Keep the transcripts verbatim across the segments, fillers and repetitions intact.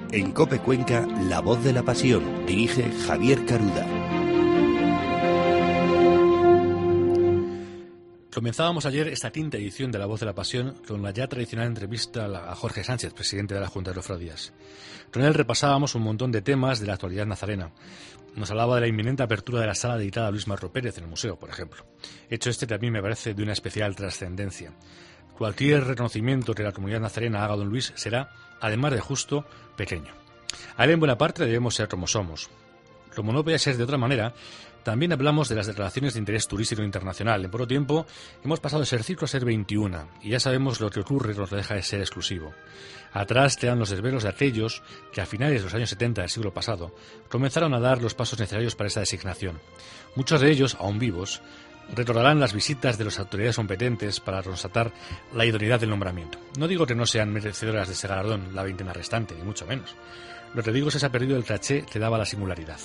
En COPE Cuenca, La Voz de la Pasión, dirige Javier Caruda. Comenzábamos ayer esta quinta edición de La Voz de la Pasión con la ya tradicional entrevista a Jorge Sánchez, presidente de la Junta de Cofradías. Con él repasábamos un montón de temas de la actualidad nazarena. Nos hablaba de la inminente apertura de la sala dedicada a Luis Marro Pérez en el museo, por ejemplo. Hecho este también me parece de una especial trascendencia. Cualquier reconocimiento que la comunidad nazarena haga a don Luis será, además de justo, pequeño. A él en buena parte debemos ser como somos. Como no podía ser de otra manera, también hablamos de las declaraciones de interés turístico internacional. En poco tiempo hemos pasado de ser cinco a ser veintiuno, y ya sabemos lo que ocurre nos deja de ser exclusivo. Atrás quedan los desvelos de aquellos que a finales de los años setenta del siglo pasado comenzaron a dar los pasos necesarios para esta designación. Muchos de ellos, aún vivos, recordarán las visitas de las autoridades competentes para constatar la idoneidad del nombramiento. No digo que no sean merecedoras de ese galardón la veintena restante, ni mucho menos. Lo que digo es que se ha perdido el caché que daba la singularidad.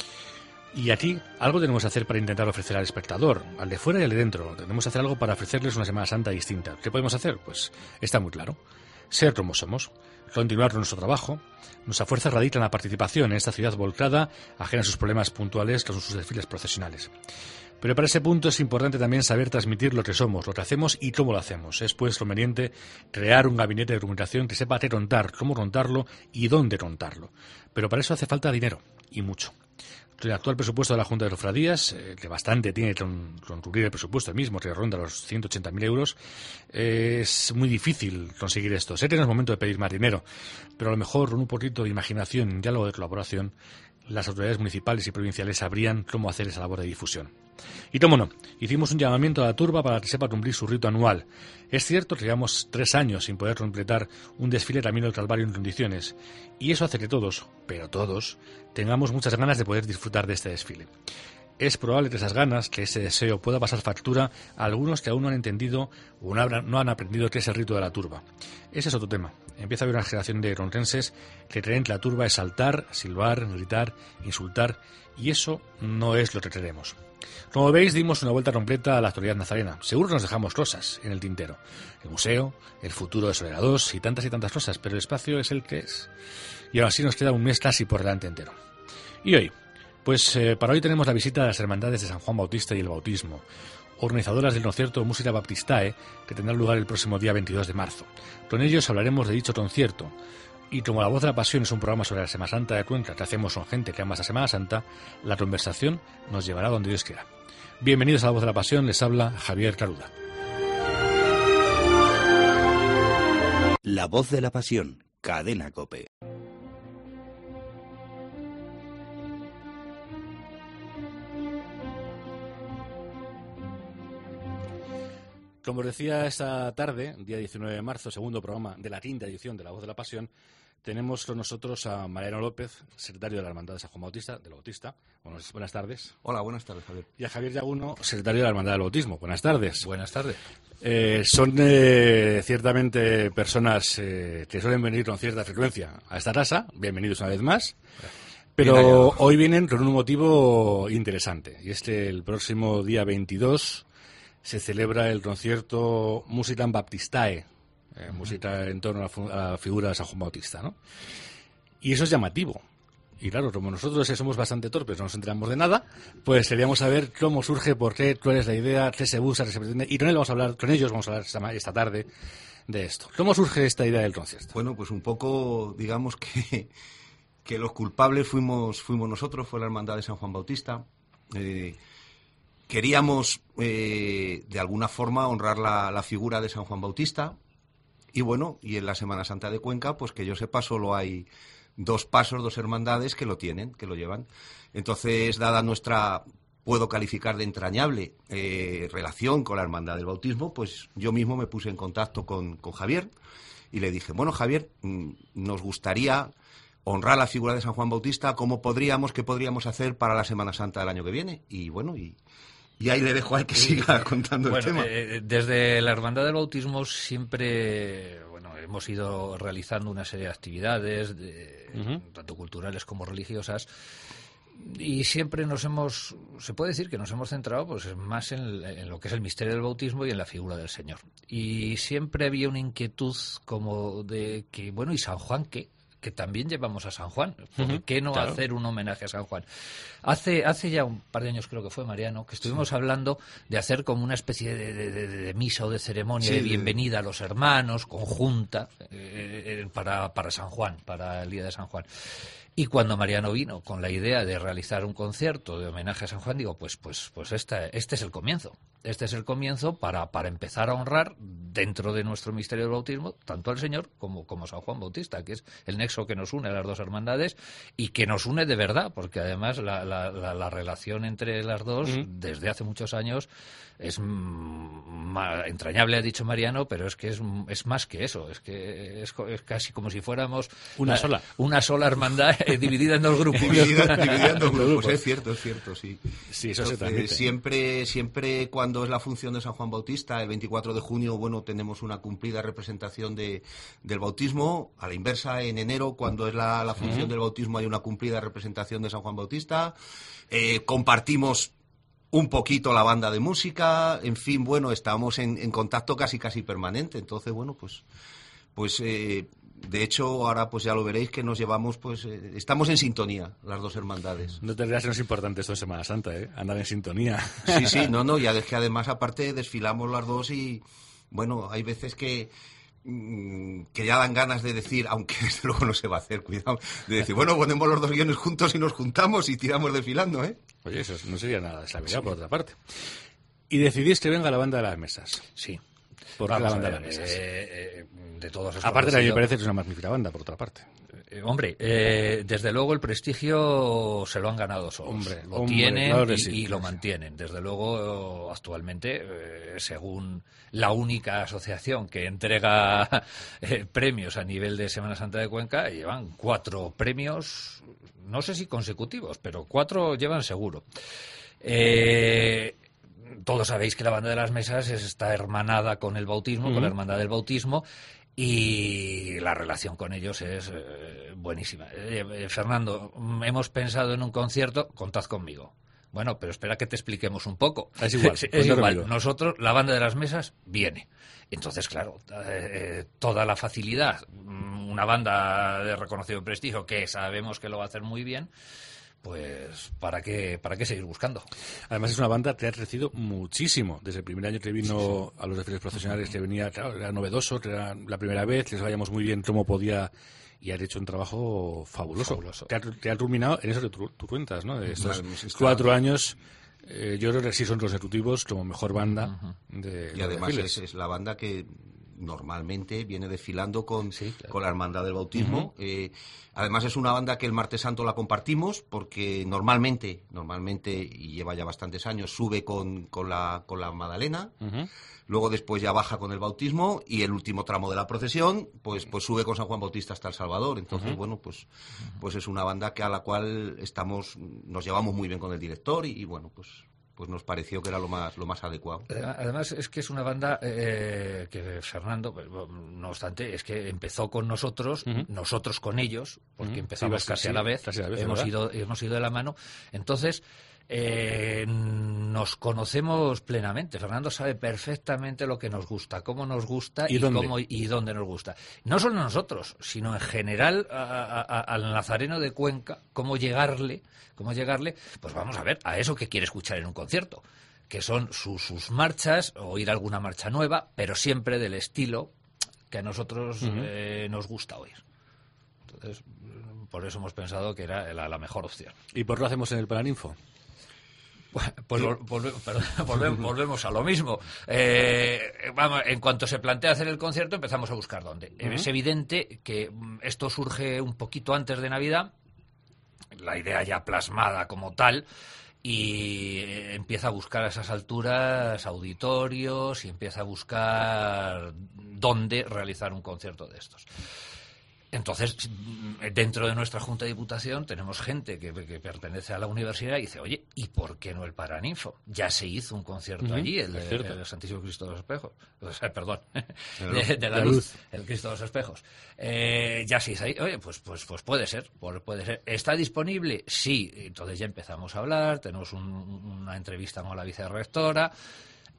Y aquí algo tenemos que hacer para intentar ofrecer al espectador, al de fuera y al de dentro. Tenemos que hacer algo para ofrecerles una Semana Santa distinta. ¿Qué podemos hacer? Pues está muy claro. Ser como somos. Continuar con nuestro trabajo. Nuestra fuerza radica en la participación en esta ciudad volcada, ajena a sus problemas puntuales con sus desfiles procesionales. Pero para ese punto es importante también saber transmitir lo que somos, lo que hacemos y cómo lo hacemos. Es pues conveniente crear un gabinete de comunicación que sepa qué contar, cómo contarlo y dónde contarlo. Pero para eso hace falta dinero, y mucho. El actual presupuesto de la Junta de Cofradías, eh, que bastante tiene que concluir el presupuesto mismo, que ronda los ciento ochenta mil euros, eh, es muy difícil conseguir esto. Sé que no es momento de pedir más dinero, pero a lo mejor con un poquito de imaginación y algo de colaboración, las autoridades municipales y provinciales sabrían cómo hacer esa labor de difusión. Y cómo no, hicimos un llamamiento a la turba para que sepa cumplir su rito anual. Es cierto que llevamos tres años sin poder completar un desfile Camino del Calvario en condiciones, y eso hace que todos, pero todos, tengamos muchas ganas de poder disfrutar de este desfile. Es probable que esas ganas, que ese deseo pueda pasar factura a algunos que aún no han entendido o no han aprendido qué es el rito de la turba. Ese es otro tema. Empieza a haber una generación de contenses que creen que la turba es saltar, silbar, gritar, insultar, y eso no es lo que queremos. Como veis, dimos una vuelta completa a la actualidad nazarena. Seguro que nos dejamos cosas en el tintero. El museo, el futuro de Soledad dos y tantas y tantas cosas, pero el espacio es el que es. Y ahora sí nos queda un mes casi por delante entero. Y hoy, pues eh, para hoy tenemos la visita de las Hermandades de San Juan Bautista y el Bautismo, organizadoras del concierto Musica Baptistae, que tendrá lugar el próximo día veintidós de marzo. Con ellos hablaremos de dicho concierto. Y como La Voz de la Pasión es un programa sobre la Semana Santa de Cuenca que hacemos con gente que ama esa Semana Santa, la conversación nos llevará donde Dios quiera. Bienvenidos a La Voz de la Pasión, les habla Javier Caruda. La Voz de la Pasión, Cadena COPE. Como os decía esta tarde, día diecinueve de marzo, segundo programa de la quinta edición de La Voz de la Pasión, tenemos con nosotros a Mariano López, secretario de la Hermandad de San Juan Bautista, del Bautista. Buenas, buenas tardes. Hola, buenas tardes, Javier. Y a Javier Yaguno, secretario de la Hermandad del Bautismo. Buenas tardes. Buenas tardes. Eh, son eh, ciertamente personas eh, que suelen venir con cierta frecuencia a esta casa. Bienvenidos una vez más. Pero hoy vienen con un motivo interesante. Y es que el próximo día veintidós se celebra el concierto Musica Baptistae, eh, uh-huh. música en torno a la, a la figura de San Juan Bautista, ¿no? Y eso es llamativo. Y claro, como nosotros somos bastante torpes, no nos enteramos de nada, pues queríamos saber cómo surge, por qué, cuál es la idea, qué se busca, qué se pretende. Y con él vamos a hablar, con ellos vamos a hablar esta, esta tarde de esto. ¿Cómo surge esta idea del concierto? Bueno, pues un poco, digamos que, que los culpables fuimos, fuimos nosotros, fue la Hermandad de San Juan Bautista. Eh, Queríamos, eh, de alguna forma, honrar la, la figura de San Juan Bautista. Y bueno, y en la Semana Santa de Cuenca, pues que yo sepa, solo hay dos pasos, dos hermandades que lo tienen, que lo llevan. Entonces, dada nuestra, puedo calificar de entrañable, eh, relación con la Hermandad del Bautismo, pues yo mismo me puse en contacto con, con Javier y le dije, bueno, Javier, nos gustaría honrar la figura de San Juan Bautista, ¿cómo podríamos, qué podríamos hacer para la Semana Santa del año que viene? Y bueno, y... Y ahí le dejo a él que siga contando bueno, el tema. Eh, desde la Hermandad del Bautismo siempre, bueno, hemos ido realizando una serie de actividades, de, uh-huh. tanto culturales como religiosas, y siempre nos hemos, se puede decir que nos hemos centrado pues más en, en lo que es el misterio del bautismo y en la figura del Señor. Y siempre había una inquietud como de que, bueno, ¿y San Juan qué? que también llevamos a San Juan. ¿Por uh-huh, qué no claro. hacer un homenaje a San Juan? Hace hace ya un par de años, creo que fue, Mariano, que estuvimos sí. hablando de hacer como una especie de, de, de, de misa o de ceremonia sí, de bienvenida de... a los hermanos, conjunta, eh, eh, para, para San Juan, para el día de San Juan. Y cuando Mariano vino con la idea de realizar un concierto de homenaje a San Juan, digo, pues pues pues esta, este es el comienzo. Este es el comienzo para, para empezar a honrar dentro de nuestro misterio del bautismo tanto al Señor como, como a San Juan Bautista, que es el nexo que nos une a las dos hermandades y que nos une de verdad, porque además la, la, la, la relación entre las dos uh-huh. desde hace muchos años es más entrañable, ha dicho Mariano, pero es que es, es más que eso, es que es, es casi como si fuéramos una la, sola una sola hermandad eh, dividida en dos grupos. dividida, dividida en dos grupos, es cierto, es cierto, sí. Sí, eso Entonces, se transmite. Siempre, siempre cuando es la función de San Juan Bautista, el veinticuatro de junio, bueno, tenemos una cumplida representación de, del bautismo. A la inversa, en enero, cuando es la, la función uh-huh. del bautismo, hay una cumplida representación de San Juan Bautista. Eh, compartimos un poquito la banda de música, en fin, bueno, estamos en, en contacto casi casi permanente. Entonces, bueno, pues, pues eh, de hecho, ahora pues ya lo veréis que nos llevamos, pues eh, estamos en sintonía, las dos hermandades. No te creas que no es importante esto en Semana Santa, ¿eh? Andar en sintonía. Sí, sí, no, no, ya es que además aparte desfilamos las dos y, bueno, hay veces que que ya dan ganas de decir, aunque desde luego no se va a hacer, cuidado, de decir, bueno, ponemos los dos guiones juntos y nos juntamos y tiramos desfilando, ¿eh? Oye, eso no sería nada descabellado, sí. Por otra parte. Y decidís que venga la banda de las mesas. Sí. ¿Por qué la banda de las mesas? Eh, eh, de todos Aparte, de a mí me parece que es una magnífica banda, por otra parte. Eh, hombre, eh, desde luego el prestigio se lo han ganado solos. Hombre, lo hombre, tienen claro y, sí, y lo mantienen. Desde luego, actualmente, eh, según la única asociación que entrega eh, premios a nivel de Semana Santa de Cuenca, llevan cuatro premios, no sé si consecutivos, pero cuatro llevan seguro. Eh... Todos sabéis que la banda de las mesas está hermanada con el bautismo, uh-huh. con la hermandad del bautismo, y la relación con ellos es eh, buenísima. Eh, eh, Fernando, hemos pensado en un concierto, contad conmigo. Bueno, pero espera que te expliquemos un poco. Es igual. es igual. Nosotros, la banda de las mesas, viene. Entonces, claro, eh, toda la facilidad, una banda de reconocido prestigio que sabemos que lo va a hacer muy bien, pues ¿para qué, para qué seguir buscando? Además es una banda que ha crecido muchísimo. Desde el primer año que vino a los desfiles profesionales, que venía, claro, era novedoso, que era la primera vez, les sabíamos muy bien cómo podía, y han hecho un trabajo fabuloso. fabuloso. Te, ha, te ha culminado en eso que tú, tú cuentas, ¿no? De estos vale, cuatro años, eh, yo creo que sí son consecutivos como mejor banda uh-huh. de Y además es, es la banda que normalmente viene desfilando con, sí, claro. con la Hermandad del Bautismo. Uh-huh. Eh, además es una banda que el Martes Santo la compartimos porque normalmente, normalmente y lleva ya bastantes años, sube con, con, la, con la Magdalena, uh-huh. luego después ya baja con el bautismo y el último tramo de la procesión pues, pues sube con San Juan Bautista hasta El Salvador. Entonces, uh-huh. bueno, pues, pues es una banda que a la cual estamos, nos llevamos muy bien con el director y, y bueno, pues... pues nos pareció que era lo más lo más adecuado. Además es que es una banda eh, que Fernando, no obstante, es que empezó con nosotros, uh-huh. nosotros con ellos, porque uh-huh. empezamos sí, casi, sí, a la vez, casi a la vez, hemos ido, hemos ido de la mano. Entonces, eh, nos conocemos plenamente. Fernando sabe perfectamente lo que nos gusta, cómo nos gusta y, y, dónde? Cómo, y dónde nos gusta. No solo nosotros, sino en general a, a, al nazareno de Cuenca, cómo llegarle, cómo llegarle, pues vamos a ver, a eso que quiere escuchar en un concierto, que son sus, sus marchas, oír alguna marcha nueva, pero siempre del estilo que a nosotros uh-huh. eh, nos gusta oír. Entonces, por eso hemos pensado que era la, la mejor opción. ¿Y por qué lo hacemos en el Paraninfo? Pues volve, perdón, volvemos, volvemos a lo mismo. Eh, vamos, en cuanto se plantea hacer el concierto, empezamos a buscar dónde. Uh-huh. Es evidente que esto surge un poquito antes de Navidad, la idea ya plasmada como tal, y empieza a buscar a esas alturas auditorios y empieza a buscar dónde realizar un concierto de estos. Entonces, dentro de nuestra Junta de Diputación tenemos gente que, que pertenece a la universidad y dice, oye, ¿y por qué no el Paraninfo? Ya se hizo un concierto uh-huh, allí, el, de, el Santísimo Cristo de los Espejos. O sea, perdón, de, de la, la luz, luz, el Cristo de los Espejos. Eh, ya se hizo ahí. Oye, pues, pues, pues puede ser, puede ser. ¿Está disponible? Sí. Entonces ya empezamos a hablar, tenemos un, una entrevista con la vicerrectora.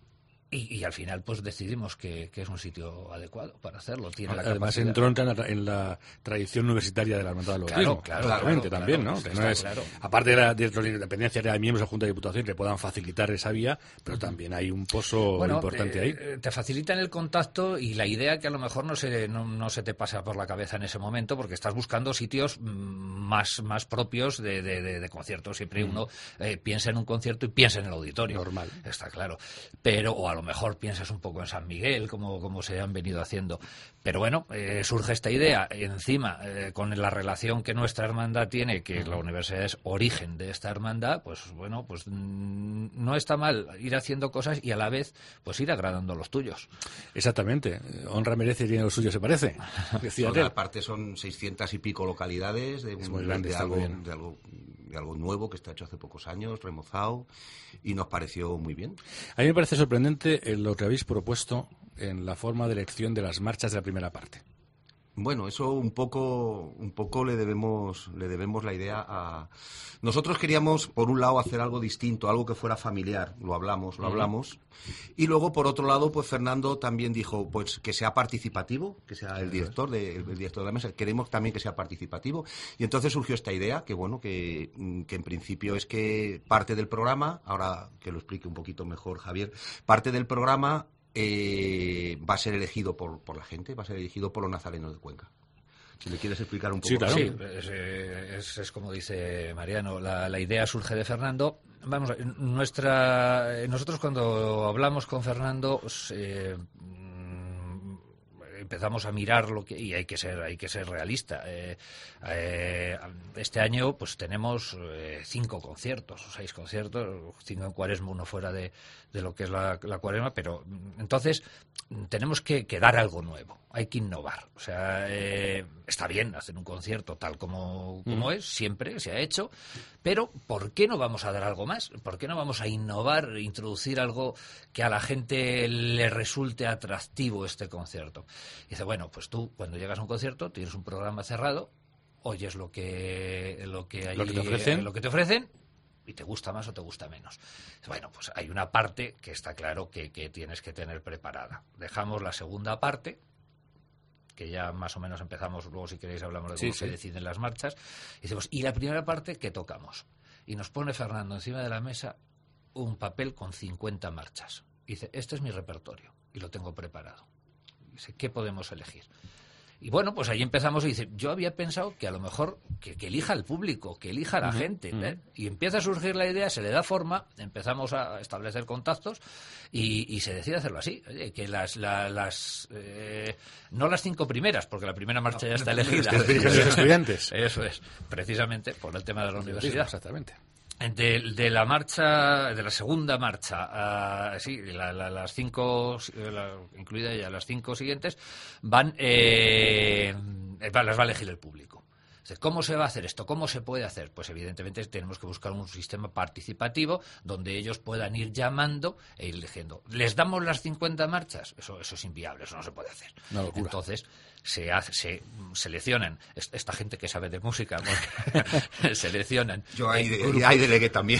Y, y al final pues decidimos que, que es un sitio adecuado para hacerlo. Tiene la Además capacidad. entronca en la, en la tradición universitaria de la Hermandad del Bautismo. Claro, claro, claramente claro, también, claro, ¿no? Que está no es, claro. aparte de la, de la independencia de miembros de la Junta de Diputación que puedan facilitar esa vía, pero también hay un pozo Bueno, importante eh, ahí. te facilitan el contacto y la idea que a lo mejor no se, no, no se te pasa por la cabeza en ese momento porque estás buscando sitios mm, más, más propios de, de, de, de conciertos. Siempre mm. uno eh, piensa en un concierto y piensa en el auditorio. Normal. Está claro. Pero, o a lo mejor piensas un poco en San Miguel, como, como se han venido haciendo. Pero bueno, eh, surge esta idea. Encima, eh, con la relación que nuestra hermandad tiene, que la universidad es origen de esta hermandad, pues bueno, pues mm, no está mal ir haciendo cosas y a la vez pues ir agradando a los tuyos. Exactamente. Honra merece y tiene lo suyo, se parece. Decía Son, aparte son seiscientas y pico localidades de, un, grande, de, algo, de, algo, de algo nuevo que está hecho hace pocos años, remozado, y nos pareció muy bien. A mí me parece sorprendente lo que habéis propuesto en la forma de elección de las marchas de la primera parte. Bueno, eso un poco, un poco le debemos, le debemos la idea a. Nosotros queríamos, por un lado, hacer algo distinto, algo que fuera familiar. Lo hablamos, lo uh-huh. hablamos. Y luego, por otro lado, pues Fernando también dijo, pues que sea participativo, que sea el director de, el director de la mesa. Queremos también que sea participativo. Y entonces surgió esta idea, que bueno, que, que en principio es que parte del programa, ahora que lo explique un poquito mejor Javier, parte del programa. Eh, va a ser elegido por, por la gente, va a ser elegido por los nazarenos de Cuenca. Si le quieres explicar un poco. Sí, claro. Sí, es, es, es como dice Mariano, la, la idea surge de Fernando. Vamos, nuestra, nosotros cuando hablamos con Fernando eh, empezamos a mirar lo que y hay que ser hay que ser realista. Eh, eh, este año pues tenemos eh, cinco conciertos o seis conciertos, cinco en Cuaresma, uno fuera de, de lo que es la, la Cuaresma, pero entonces tenemos que, que dar algo nuevo, hay que innovar. O sea, eh, está bien hacer un concierto tal como, como mm. es, siempre se ha hecho, pero ¿por qué no vamos a dar algo más? ¿Por qué no vamos a innovar, introducir algo que a la gente le resulte atractivo este concierto? Y dice, bueno, pues tú cuando llegas a un concierto tienes un programa cerrado, oyes lo que lo que hay, lo que te ofrecen, lo que te ofrecen y te gusta más o te gusta menos. Bueno, pues hay una parte que está claro que, que tienes que tener preparada. Dejamos la segunda parte, que ya más o menos empezamos, luego si queréis hablamos de cómo sí, se sí. deciden las marchas, y decimos, y la primera parte, ¿qué tocamos? Y nos pone Fernando encima de la mesa un papel con cincuenta marchas. Y dice, este es mi repertorio, y lo tengo preparado. Dice, ¿qué podemos elegir? Y bueno, pues ahí empezamos y dice, yo había pensado que a lo mejor que, que elija el público, que elija la uh-huh, gente, ¿eh? Uh-huh. Y empieza a surgir la idea, se le da forma, empezamos a establecer contactos y, y se decide hacerlo así, oye, que las, la, las eh, no las cinco primeras, porque la primera marcha no, ya está elegida. Los estudiantes. Eso es, precisamente por el tema de la universidad. Exactamente. De, de la marcha, de la segunda marcha, uh, sí, la, la, las cinco, la, incluida ya las cinco siguientes, van, eh, las va a elegir el público. ¿Cómo se va a hacer esto? ¿Cómo se puede hacer? Pues evidentemente tenemos que buscar un sistema participativo donde ellos puedan ir llamando e ir eligiendo. ¿Les damos las cincuenta marchas? Eso, eso es inviable, eso no se puede hacer. No, entonces se, hace, se seleccionan esta gente que sabe de música, seleccionan. Yo ahí, de, ahí delegué también.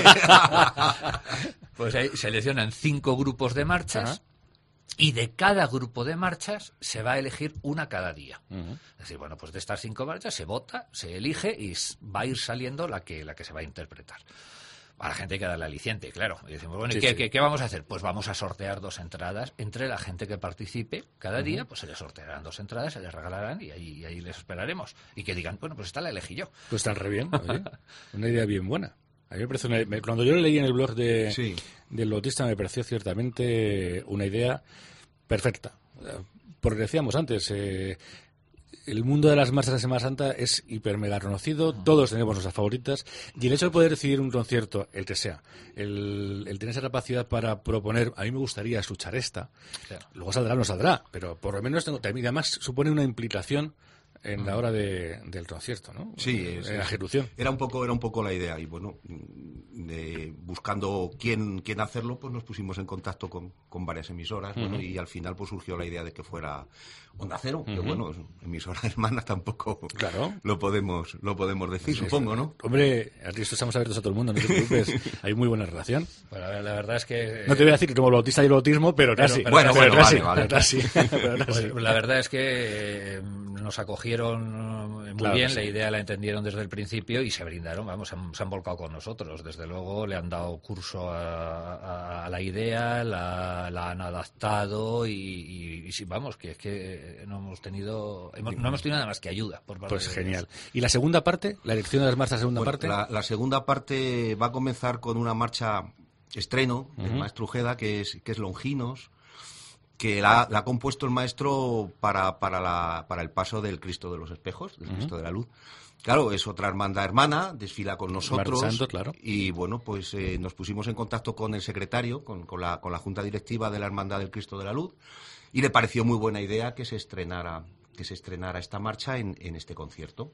Pues ahí seleccionan cinco grupos de marchas. Ajá. Y de cada grupo de marchas se va a elegir una cada día. Uh-huh. Es decir, bueno, pues de estas cinco marchas se vota, se elige y va a ir saliendo la que, la que se va a interpretar. A la gente hay que darle aliciente, claro. Y decimos, bueno, sí, ¿y qué, sí. ¿qué, qué vamos a hacer? Pues vamos a sortear dos entradas entre la gente que participe cada uh-huh. día, pues se les sortearán dos entradas, se les regalarán y ahí, y ahí les esperaremos. Y que digan, bueno, pues esta la elegí yo. Pues está re bien, oye. Una idea bien buena. A mí me parece una, cuando yo lo leí en el blog de, sí. del Bautista me pareció ciertamente una idea perfecta. Porque decíamos antes, eh, el mundo de las marchas de Semana Santa es hiper mega conocido, uh-huh. todos tenemos nuestras favoritas, y el hecho de poder decidir un concierto, el que sea, el, el tener esa capacidad para proponer, a mí me gustaría escuchar esta, claro. luego saldrá o no saldrá, pero por lo menos tengo, además supone una implicación en la hora de, del concierto, ¿no? Sí, es, en la ejecución. Era un poco, era un poco la idea y bueno, de, buscando quién, quién hacerlo, pues nos pusimos en contacto con, con varias emisoras, uh-huh. bueno, y al final pues surgió la idea de que fuera Onda Cero, uh-huh. que bueno, emisora hermana tampoco claro. lo podemos, lo podemos decir, sí, supongo, sí. ¿no? Hombre, aquí estamos abiertos a todo el mundo, no te preocupes, hay muy buena relación. Bueno, la verdad es que no te voy a decir que como el bautista y el bautismo, pero casi. Pero, pero bueno, casi, bueno, casi, vale, vale. Casi, pues, la verdad es que nos acogieron muy claro bien, sí. la idea la entendieron desde el principio y se brindaron, vamos, se han, se han volcado con nosotros. Desde luego le han dado curso a, a, a la idea, la, la han adaptado y, y, y vamos, que es que no hemos tenido hemos, no hemos tenido nada más que ayuda por parte pues de genial. Ellos. ¿Y la segunda parte? ¿La elección de las marchas, la segunda bueno, parte? La, la segunda parte va a comenzar con una marcha estreno del uh-huh. maestro Ujeda, que es, que es Longinos, que la, la ha compuesto el maestro para, para, la, para el paso del Cristo de los Espejos, del uh-huh. Cristo de la Luz. Claro, es otra hermandad hermana, desfila con nosotros. Santo, claro. Y bueno, pues eh, nos pusimos en contacto con el secretario, con, con, la, con la Junta Directiva de la Hermandad del Cristo de la Luz, y le pareció muy buena idea que se estrenara, que se estrenara esta marcha en, en este concierto.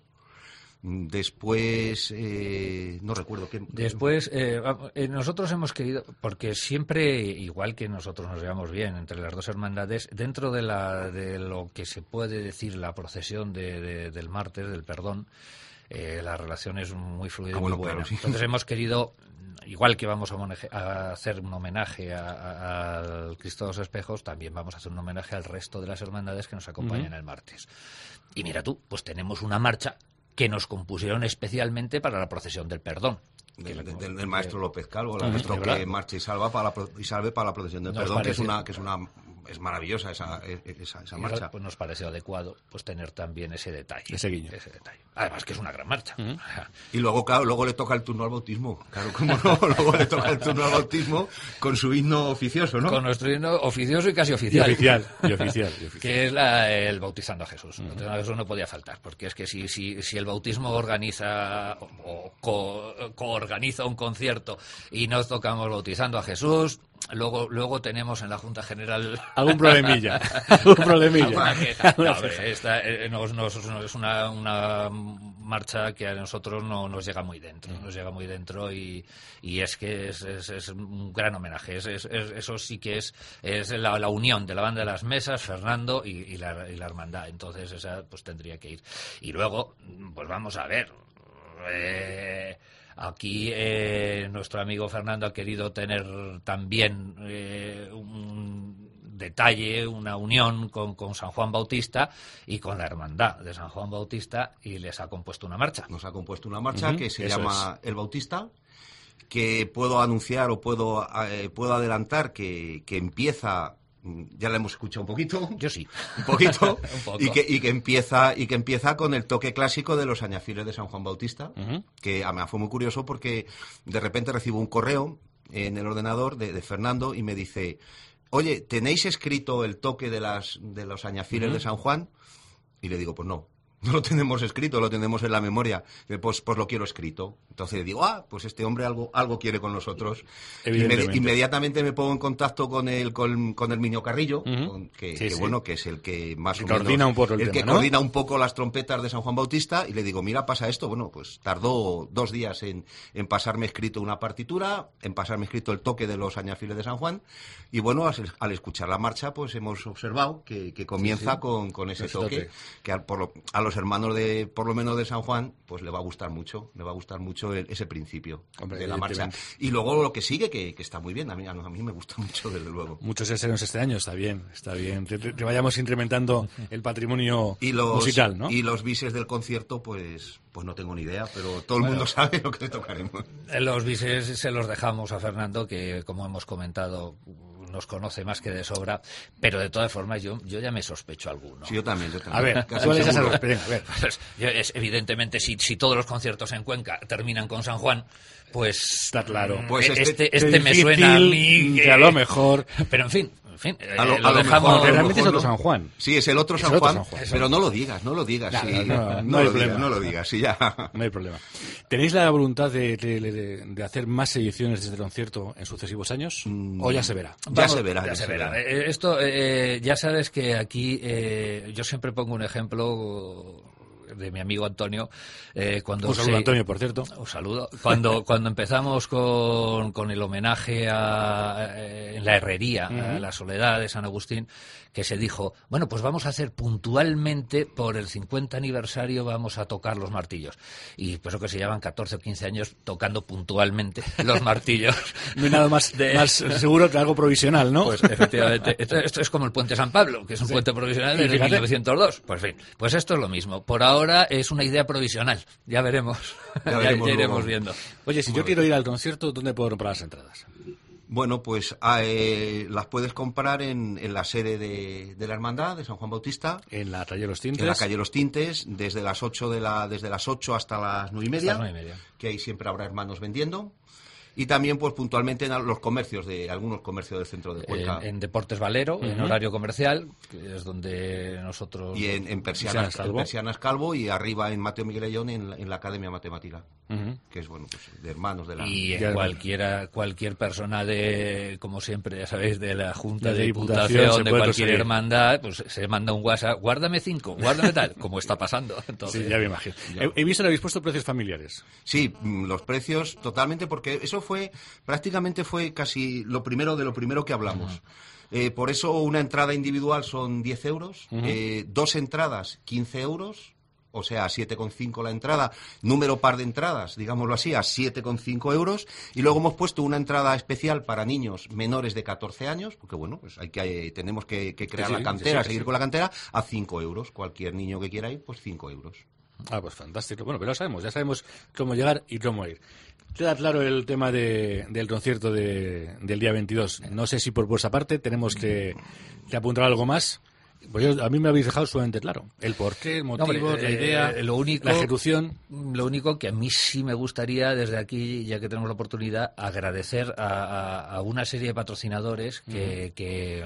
Después, eh, no recuerdo qué. Después, eh, nosotros hemos querido, porque siempre, igual que nosotros nos llevamos bien entre las dos hermandades, dentro de, la, de lo que se puede decir la procesión de, de, del martes, del perdón, eh, la relación es muy fluida y ah, bueno, muy buena. Claro, sí. Entonces hemos querido, igual que vamos a, moneje, a hacer un homenaje al Cristo de los Espejos, también vamos a hacer un homenaje al resto de las hermandades que nos acompañan uh-huh. el martes. Y mira tú, pues tenemos una marcha que nos compusieron especialmente para la procesión del perdón. Del, del, del maestro López Calvo, el maestro que marcha y salva para la, y salve para la procesión del perdón, que es una que es una es maravillosa esa, esa, esa marcha. Pues nos pareció adecuado pues tener también ese detalle. Ese guiño. Ese detalle. Además que es una gran marcha. Uh-huh. Y luego, claro, luego le toca el turno al bautismo. Claro, cómo no, luego le toca el turno al bautismo con su himno oficioso, ¿no? Con nuestro himno oficioso y casi oficial. Y oficial, y oficial, y oficial. Que es la, el bautizando a Jesús. Uh-huh. Bautizando a Jesús no podía faltar, porque es que si, si, si el bautismo organiza o co, coorganiza un concierto y nos tocamos bautizando a Jesús, luego luego tenemos en la Junta General algún problemilla, algún problemilla. No, hombre, esta eh, nos, nos, nos es una, una marcha que a nosotros no nos llega muy dentro, nos llega muy dentro y, y es que es, es, es un gran homenaje. Es, es, es, eso sí que es, es la, la unión de la banda de las mesas, Fernando y, y, la, y la hermandad. Entonces esa pues tendría que ir. Y luego, pues vamos a ver. Eh, Aquí eh, nuestro amigo Fernando ha querido tener también eh, un detalle, una unión con, con San Juan Bautista y con la hermandad de San Juan Bautista y les ha compuesto una marcha. Nos ha compuesto una marcha uh-huh, que se llama es. El Bautista, que puedo anunciar o puedo, eh, puedo adelantar que, que empieza... Ya la hemos escuchado un poquito. Yo sí. Un poquito. un poco. Y que, y que empieza y que empieza con el toque clásico de los añafiles de San Juan Bautista, uh-huh. que a mí fue muy curioso porque de repente recibo un correo en el ordenador de, de Fernando y me dice, oye, ¿tenéis escrito el toque de las de los añafiles uh-huh. de San Juan? Y le digo, pues no. No lo tenemos escrito, lo tenemos en la memoria. Pues, pues lo quiero escrito. Entonces digo, ah, pues este hombre algo algo quiere con nosotros. Inmedi- inmediatamente me pongo en contacto con el con, con el Miño Carrillo, uh-huh. con, que, sí, que sí. bueno, que es el que más que o coordina menos, un poco el, el tema, que ¿no? coordina un poco las trompetas de San Juan Bautista, y le digo, mira, pasa esto. Bueno, pues tardó dos días en, en pasarme escrito una partitura, en pasarme escrito el toque de los añafiles de San Juan, y bueno, al, al escuchar la marcha, pues hemos observado que, que comienza sí, sí. Con, con ese ese toque, toque. que a, por lo, a los hermanos de por lo menos de San Juan, pues le va a gustar mucho, le va a gustar mucho el, ese principio Hombre, de la marcha. Y luego lo que sigue, que, que está muy bien, a mí, a mí me gusta mucho, desde luego. Muchos estrenos este año, está bien, está bien. Que, que vayamos incrementando el patrimonio y los, musical, ¿no? Y los bises del concierto, pues pues no tengo ni idea, pero todo el bueno, mundo sabe lo que le tocaremos. Los bises se los dejamos a Fernando, que como hemos comentado nos conoce más que de sobra, pero de todas formas yo yo ya me sospecho alguno. Sí, yo también, yo también. A ver, Casi ¿cuál es esa seguro. sorpresa? A ver. Pues, es, evidentemente, si, si todos los conciertos en Cuenca terminan con San Juan, pues... Está claro. Pues este este, este me suena a mí... Que a lo mejor... Pero en fin... En fin, a lo, eh, lo a lo dejamos... mejor, realmente es mejor, otro ¿no? San Juan. Sí, es el otro, es San, el otro Juan, San Juan, pero no lo digas, no lo digas. No, sí, no, no, no, no hay lo problema. digas, no lo digas, sí, ya. No hay problema. ¿Tenéis la voluntad de, de, de, de hacer más ediciones de este concierto en sucesivos años? Mm, ¿O ya se verá? Ya Vamos, se verá. Ya, ya se se verá. verá. Esto, eh, ya sabes que aquí eh, yo siempre pongo un ejemplo de mi amigo Antonio. Eh, cuando un saludo, se, Antonio, por cierto. Un saludo. Cuando, cuando empezamos con, con el homenaje a, eh, en la herrería, uh-huh. a la Soledad de San Agustín, que se dijo, bueno, pues vamos a hacer puntualmente, por el cincuenta aniversario, vamos a tocar los martillos. Y pues lo que se llevan catorce o quince años tocando puntualmente los martillos. No hay nada más, de... más seguro que algo provisional, ¿no? Pues efectivamente. Esto, esto es como el Puente San Pablo, que es un sí. puente provisional desde mil novecientos dos. Pues en fin, pues esto es lo mismo. Por ahora es una idea provisional. Ya veremos. Ya, veremos, ya, ya iremos viendo. Oye, si bueno. yo quiero ir al concierto, ¿dónde puedo comprar las entradas? Bueno, pues eh, las puedes comprar en, en la sede de, de la Hermandad de San Juan Bautista. En la calle Los Tintes. En la calle Los Tintes, desde las ocho de la, desde las ocho hasta las nueve y media. Hasta las nueve y media. Que ahí siempre habrá hermanos vendiendo. Y también, pues puntualmente en los comercios, de algunos comercios del centro de Cuenca. En, en Deportes Valero, uh-huh. en horario comercial, que es donde nosotros... Y en, en, Persianas, en Persianas Calvo, y arriba en Mateo Miguelellón, en, en la Academia Matemática, uh-huh. que es, bueno, pues de hermanos de la... Y en cualquiera, cualquier persona de, como siempre, ya sabéis, de la Junta de, de Diputación, Diputación de cualquier conseguir. hermandad, pues se manda un WhatsApp, guárdame cinco, guárdame tal, como está pasando. Entonces, sí, ya me imagino. Ya. He, he visto que habéis puesto precios familiares. Sí, los precios totalmente, porque eso fue, prácticamente fue casi lo primero de lo primero que hablamos. Uh-huh. Eh, por eso una entrada individual son diez euros, uh-huh. eh, dos entradas quince euros, o sea, siete coma cinco la entrada, número par de entradas, digámoslo así, a siete coma cinco euros, y luego hemos puesto una entrada especial para niños menores de catorce años, porque bueno, pues hay que, eh, tenemos que, que crear sí, la cantera, sí, sí, seguir sí. con la cantera, a cinco euros, cualquier niño que quiera ir, pues cinco euros. Ah, pues fantástico. Bueno, pero ya sabemos, ya sabemos cómo llegar y cómo ir. Queda claro el tema de, del concierto de, del día veintidós. No sé si por vuestra parte tenemos que, que apuntar algo más. Pues yo, a mí me habéis dejado sumamente claro. El porqué, el motivo, no, hombre, la idea, eh, lo único, la ejecución. Lo único que a mí sí me gustaría, desde aquí, ya que tenemos la oportunidad, agradecer a, a, a una serie de patrocinadores que... Uh-huh. que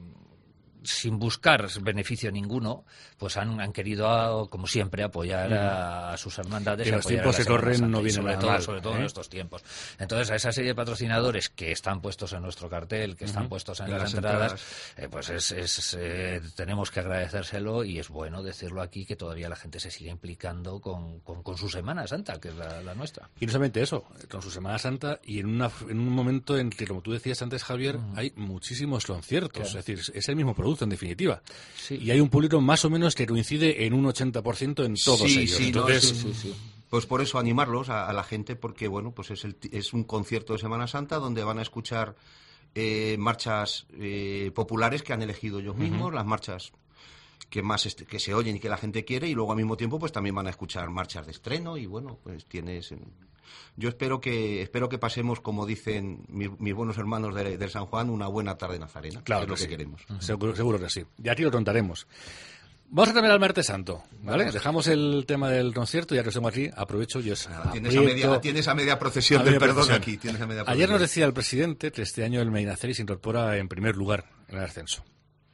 sin buscar beneficio ninguno, pues han, han querido, como siempre, apoyar a, a sus hermandades. Y los tiempos que corren no vienen sobre nada todo, mal, sobre todo ¿eh? en estos tiempos. Entonces, a esa serie de patrocinadores que están puestos en nuestro cartel, que están uh-huh. puestos en, en las, las entradas, entradas. Eh, pues es, es eh, tenemos que agradecérselo, y es bueno decirlo aquí, que todavía la gente se sigue implicando con, con, con su Semana Santa, que es la, la nuestra. Y no solamente eso, con su Semana Santa, y en, una, en un momento en que, como tú decías antes, Javier, uh-huh. hay muchísimos conciertos, claro. Es decir, es el mismo producto en definitiva. Sí. Y hay un público más o menos que coincide en un ochenta por ciento en todos sí, ellos. Sí, Entonces, no, sí, sí, sí. Pues por eso animarlos a, a la gente, porque bueno, pues es, el, es un concierto de Semana Santa donde van a escuchar eh, marchas eh, populares que han elegido ellos mismos, uh-huh. las marchas que más est- que se oyen y que la gente quiere, y luego al mismo tiempo pues también van a escuchar marchas de estreno, y bueno, pues tienes... Yo espero que espero que pasemos, como dicen mis, mis buenos hermanos de, de San Juan, una buena tarde nazarena. Claro, que es lo que sí. que queremos. Seguro, seguro que sí. Y aquí lo contaremos. Vamos a cambiar al martes santo, ¿vale? Vamos. Dejamos el tema del concierto, ya que os tengo aquí, aprovecho y os ah, tienes, a media, tienes a media procesión a del media perdón procesión. Aquí. Tienes a media Ayer nos decía el presidente que este año el Medinaceli se incorpora en primer lugar en el ascenso.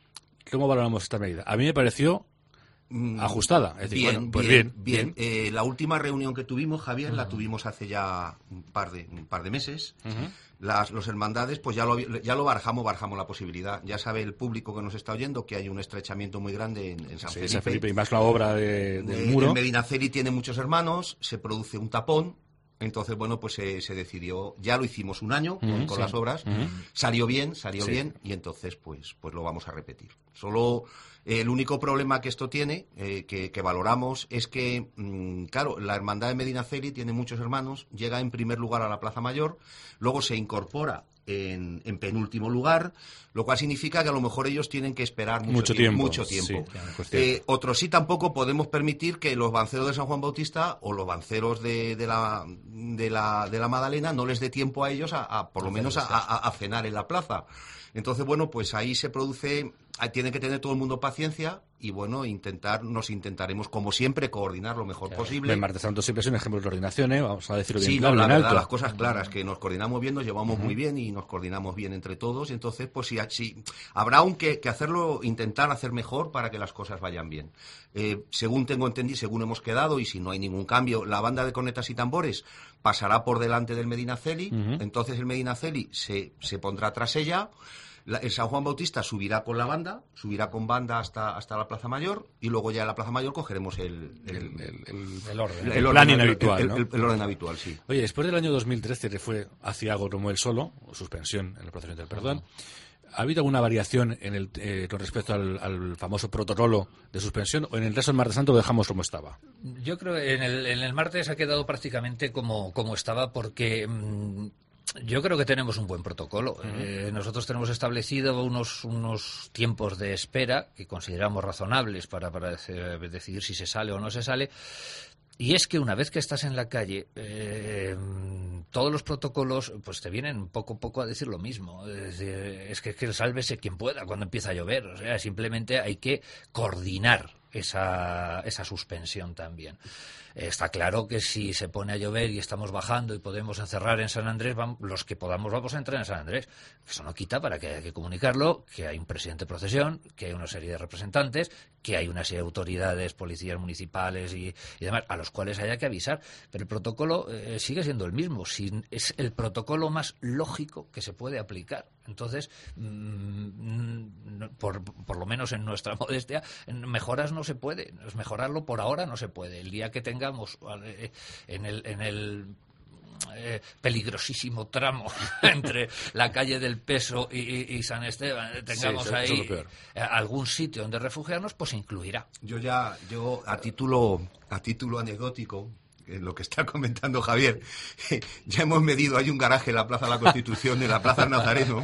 ¿Cómo valoramos esta medida? A mí me pareció ajustada. Es decir, bien, bueno, pues bien, bien. bien. bien. Eh, la última reunión que tuvimos, Javier, uh-huh. la tuvimos hace ya un par de, un par de meses. Uh-huh. Las, los hermandades, pues ya lo, ya lo barajamos, barajamos la posibilidad. Ya sabe el público que nos está oyendo que hay un estrechamiento muy grande en, en San, sí, Felipe. San Felipe. Y más la obra de, del eh, muro. El Medinaceli tiene muchos hermanos, se produce un tapón. Entonces, bueno, pues eh, se decidió, ya lo hicimos un año uh-huh, con, con sí. las obras, uh-huh. salió bien, salió sí. bien, y entonces, pues, pues lo vamos a repetir. Solo eh, el único problema que esto tiene, eh, que, que valoramos, es que, mmm, claro, la hermandad de Medinaceli tiene muchos hermanos, llega en primer lugar a la Plaza Mayor, luego se incorpora en, en penúltimo lugar, lo cual significa que a lo mejor ellos tienen que esperar mucho, mucho tiempo. tiempo. Mucho tiempo. Sí, claro, pues eh, otros sí tampoco podemos permitir que los banceros de San Juan Bautista o los banceros de, de, la, de, la, de la Magdalena no les dé tiempo a ellos a, a por lo menos a, a, a cenar en la plaza. Entonces, bueno, pues ahí se produce, tiene que tener todo el mundo paciencia y, bueno, intentar, nos intentaremos, como siempre, coordinar lo mejor claro. posible. El Martes Santo siempre es un ejemplo de coordinación, ¿eh? Vamos a decirlo bien sí, claro, no, la bien verdad, alto. las cosas claras, que nos coordinamos bien, nos llevamos uh-huh. muy bien y nos coordinamos bien entre todos. Entonces, pues sí, sí habrá aún que, que hacerlo, intentar hacer mejor para que las cosas vayan bien. Eh, según tengo entendido, según hemos quedado, y si no hay ningún cambio, la banda de cornetas y tambores pasará por delante del Medinaceli, uh-huh. entonces el Medinaceli se, se pondrá tras ella. La, el San Juan Bautista subirá con la banda, subirá con banda hasta, hasta la Plaza Mayor y luego ya en la Plaza Mayor cogeremos el, el, el, el, el orden, el, el orden planning habitual, el, ¿no? el, el orden habitual, sí. Oye, después del año dos mil trece que fue aciago como él solo, o suspensión en el procedimiento del perdón, ¿ha habido alguna variación en el, eh, con respecto al, al famoso protocolo de suspensión o en el resto del Martes Santo lo dejamos como estaba? Yo creo que en el, en el martes ha quedado prácticamente como, como estaba porque... Mmm, yo creo que tenemos un buen protocolo. Uh-huh. Eh, nosotros tenemos establecido unos, unos tiempos de espera que consideramos razonables para, para decidir, decidir si se sale o no se sale. Y es que una vez que estás en la calle, eh, todos los protocolos pues te vienen poco a poco a decir lo mismo. Es, decir, es que, que sálvese quien pueda cuando empieza a llover. O sea, simplemente hay que coordinar esa, esa suspensión también. Está claro que si se pone a llover y estamos bajando y podemos encerrar en San Andrés, vamos, los que podamos vamos a entrar en San Andrés. Eso no quita para que haya que comunicarlo, que hay un presidente de procesión, que hay una serie de representantes, que hay una serie de autoridades, policías municipales y, y demás, a los cuales haya que avisar. Pero el protocolo eh, sigue siendo el mismo. Si es el protocolo más lógico que se puede aplicar. Entonces, mmm, por, por lo menos en nuestra modestia, en mejoras no se puede. Mejorarlo por ahora no se puede. El día que tengamos eh, en el... En el Eh, peligrosísimo tramo entre la calle del Peso y, y, y San Esteban, tengamos sí, ahí eh, algún sitio donde refugiarnos, pues incluirá. Yo ya, yo a título, a título anecdótico, en lo que está comentando Javier, ya hemos medido, hay un garaje en la Plaza de la Constitución, en la Plaza del Nazareno,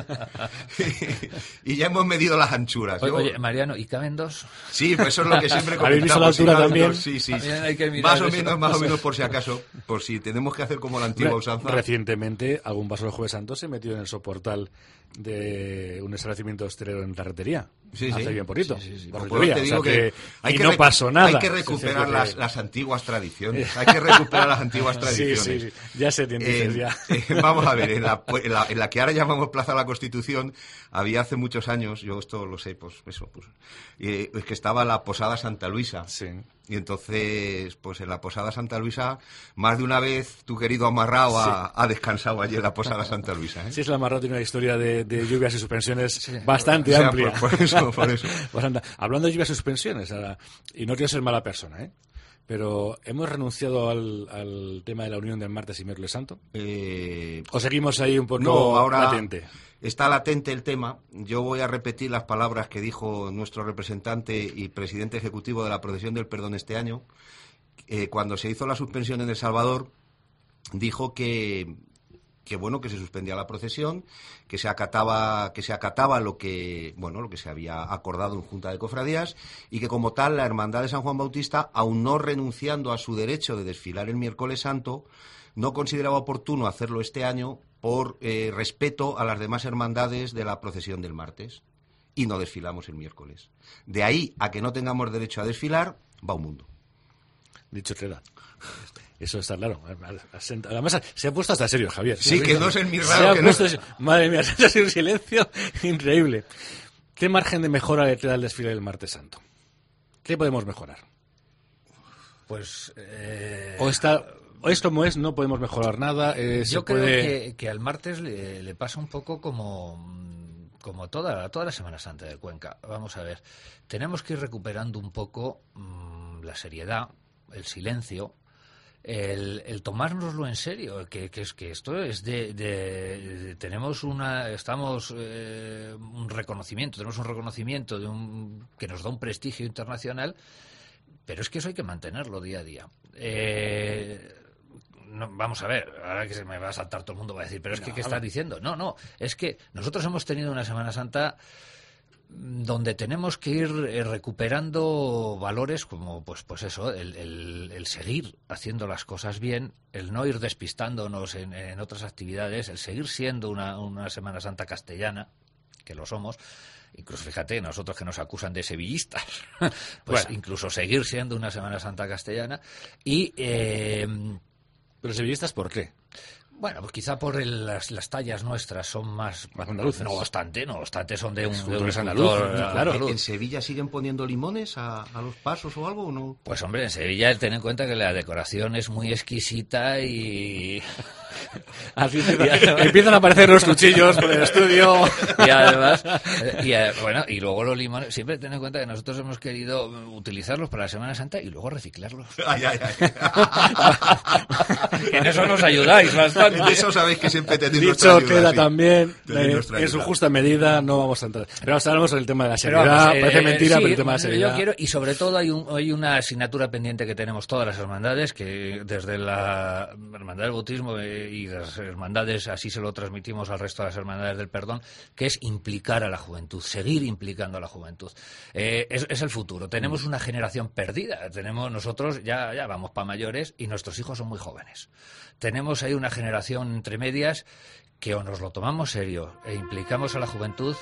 y ya hemos medido las anchuras. Oye, Yo... oye, Mariano, ¿y caben dos? Sí, pues eso es lo que siempre comentamos. ¿Habéis visto la altura también? Dos, sí, sí. Hay que más o eso. menos, más o menos por si acaso, por si tenemos que hacer como la antigua usanza. Recientemente, algún paso del Jueves Santo se metió en el soportal de un establecimiento hostelero en Carretería. Sí, hace sí. bien poquito. Sí, sí, sí. Por Pues día, te digo o sea que, que hay y que no rec- pasó nada. Hay que recuperar sí, las, que... las antiguas tradiciones. Hay que recuperar las antiguas tradiciones. Sí, sí, sí. Ya se entiende. Eh, ya. Eh, vamos a ver, en la, en, la, en la que ahora llamamos Plaza de la Constitución, había hace muchos años, yo esto lo sé, pues eso, pues, eh, es que estaba la Posada Santa Luisa. Sí. Y entonces, pues en la Posada Santa Luisa, más de una vez tu querido amarrado sí. ha, ha descansado allí en la Posada Santa Luisa. ¿eh? Sí, es la amarrado, tiene una historia de, de lluvias y suspensiones sí. bastante o sea, amplia. Por, por eso, por eso. Bastante. Hablando de lluvias y suspensiones, ahora, y no quiero ser mala persona, ¿eh? Pero, ¿hemos renunciado al, al tema de la unión del martes y miércoles santo? Eh, ¿O seguimos ahí un poco no, ahora latente? Está latente el tema. Yo voy a repetir las palabras que dijo nuestro representante y presidente ejecutivo de la Procesión del Perdón este año. Eh, cuando se hizo la suspensión en El Salvador, dijo que, que bueno, que se suspendía la procesión, que se acataba, que se acataba lo que, bueno, lo que se había acordado en Junta de Cofradías y que como tal la Hermandad de San Juan Bautista, aun no renunciando a su derecho de desfilar el miércoles santo, no consideraba oportuno hacerlo este año por eh, respeto a las demás hermandades de la procesión del martes. Y no desfilamos el miércoles. De ahí a que no tengamos derecho a desfilar, va un mundo. Dicho queda. Eso está claro. Además, se ha puesto hasta serio, Javier. Sí, que no es el mi raro. Se ha que puesto... no... Madre mía, se ha sido un silencio increíble. ¿Qué margen de mejora le queda al desfile del martes santo? ¿Qué podemos mejorar? Pues... Eh... O está... O es como es, no podemos mejorar nada. Eh, Yo se creo puede... que, que al martes le, le pasa un poco como, como toda, toda la Semana Santa de Cuenca. Vamos a ver, tenemos que ir recuperando un poco mmm, la seriedad, el silencio, el, el tomárnoslo en serio, que, que es que esto es de, de, de tenemos una, estamos eh, un reconocimiento, tenemos un reconocimiento de un que nos da un prestigio internacional, pero es que eso hay que mantenerlo día a día. Eh, No, vamos a ver, ahora que se me va a saltar todo el mundo va a decir, pero es que no, ¿qué estás diciendo? No, no, es que nosotros hemos tenido una Semana Santa donde tenemos que ir recuperando valores como, pues pues eso, el, el, el seguir haciendo las cosas bien, el no ir despistándonos en, en otras actividades, el seguir siendo una, una Semana Santa castellana, que lo somos. Incluso, fíjate, nosotros que nos acusan de sevillistas, pues bueno. Incluso seguir siendo una Semana Santa castellana y... Eh, ¿Pero sevillistas por qué? Bueno, pues quizá por el, las, las tallas nuestras son más... Más andaluces. No obstante, no obstante, son de un... De un andaluz, claro. ¿En, ¿En Sevilla siguen poniendo limones a, a los pasos o algo o no? Pues hombre, en Sevilla ten en cuenta que la decoración es muy exquisita y... Así empiezan, empiezan a aparecer los cuchillos por el estudio. Y además, y, bueno, y luego los limones, siempre ten en cuenta que nosotros hemos querido utilizarlos para la Semana Santa y luego reciclarlos. Ay, ay, ay. En eso nos ayudáis bastante. En eso sabéis que siempre tenéis Dicho nuestra ayuda. queda sí. también, Tenéis eh, nuestra en su ayuda. justa medida no vamos a entrar. Pero ahora hablamos del tema de la Pero seriedad, vamos, eh, parece mentira, sí, pero el tema de la seriedad. Yo quiero, y sobre todo hay, un, hay una asignatura pendiente que tenemos todas las hermandades, que desde la Hermandad del Bautismo eh, y las hermandades, así se lo transmitimos al resto de las hermandades del perdón, que es implicar a la juventud, seguir implicando a la juventud. Eh, es, es el futuro. Tenemos una generación perdida. Tenemos nosotros, ya, ya vamos para mayores y nuestros hijos son muy jóvenes. Tenemos ahí una generación entre medias que o nos lo tomamos serio e implicamos a la juventud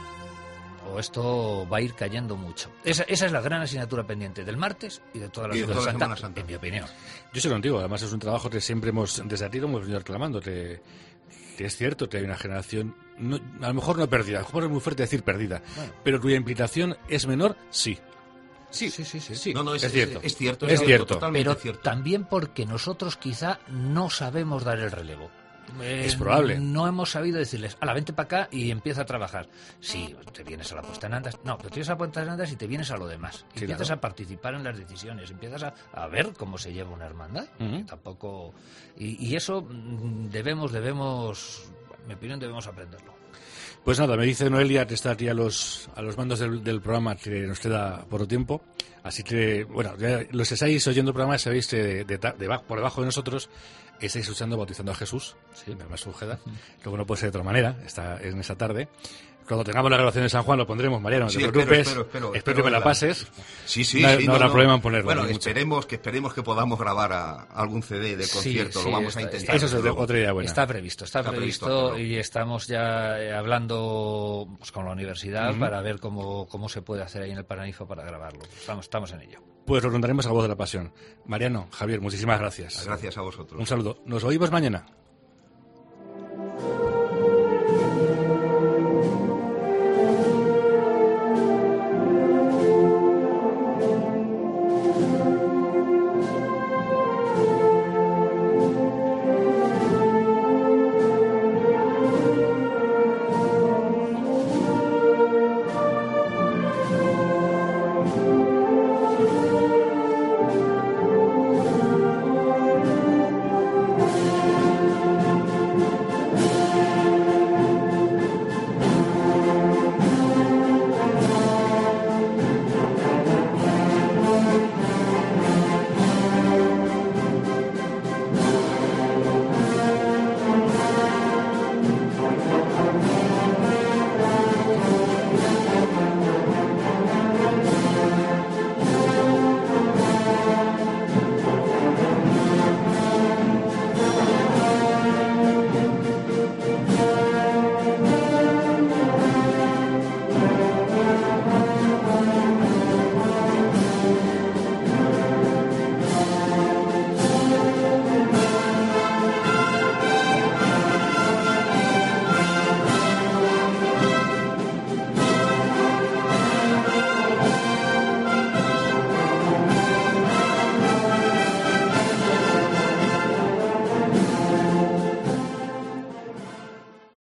o, o esto va a ir cayendo mucho. Esa, esa es la gran asignatura pendiente del martes y de toda la, Y de Semana, toda la Santa, Semana Santa. en mi opinión. Yo estoy contigo, además es un trabajo que siempre hemos, desde aquí lo hemos venido reclamando, que, que es cierto que hay una generación, no, a lo mejor no perdida, a lo mejor es muy fuerte decir perdida, Bueno. pero cuya implicación es menor, sí. Sí, Sí, sí, sí. sí, No, no, es, es cierto. Es cierto, Es cierto. totalmente Pero cierto. también porque nosotros quizá no sabemos dar el relevo. Eh, Es probable. No hemos sabido decirles, ala, vente para acá y empieza a trabajar. Sí, te vienes a la puesta en andas. No, pero te vienes a la puesta en andas y te vienes a lo demás. Sí, empiezas claro. a participar en las decisiones, empiezas a, a ver cómo se lleva una hermandad. Ujú. Que tampoco... Y, y eso mm, debemos, debemos, en mi opinión, debemos aprenderlo. Pues nada, me dice Noelia que está aquí a los, a los mandos del, del programa, que nos queda poco tiempo. Así que, bueno, ya los que estáis oyendo el programa sabéis que de, de, de, de, por debajo de nosotros estáis escuchando Bautizando a Jesús, sí, me más Ujeda. Luego no puede ser de otra manera, está en esa tarde. Cuando tengamos la grabación de San Juan lo pondremos, Mariano, no Sí, te espero, preocupes. espero, espero, espero espero que me la verla. pases. Sí, sí, no, sí. no habrá problema en ponerlo. Bueno, ni mucho. esperemos que esperemos que podamos grabar a, algún C D de concierto, Sí, lo sí, vamos está- a intentar. está- Eso es desde luego. otra idea buena. Está previsto, está, Está previsto, previsto hacerlo. y estamos ya eh, hablando pues, con la universidad Ujú. para ver cómo, cómo se puede hacer ahí en el Paraninfo para grabarlo. Estamos, estamos en ello. Pues lo contaremos a Voz de la Pasión. Mariano, Javier, muchísimas gracias. Gracias a vosotros. Un saludo. Nos oímos mañana.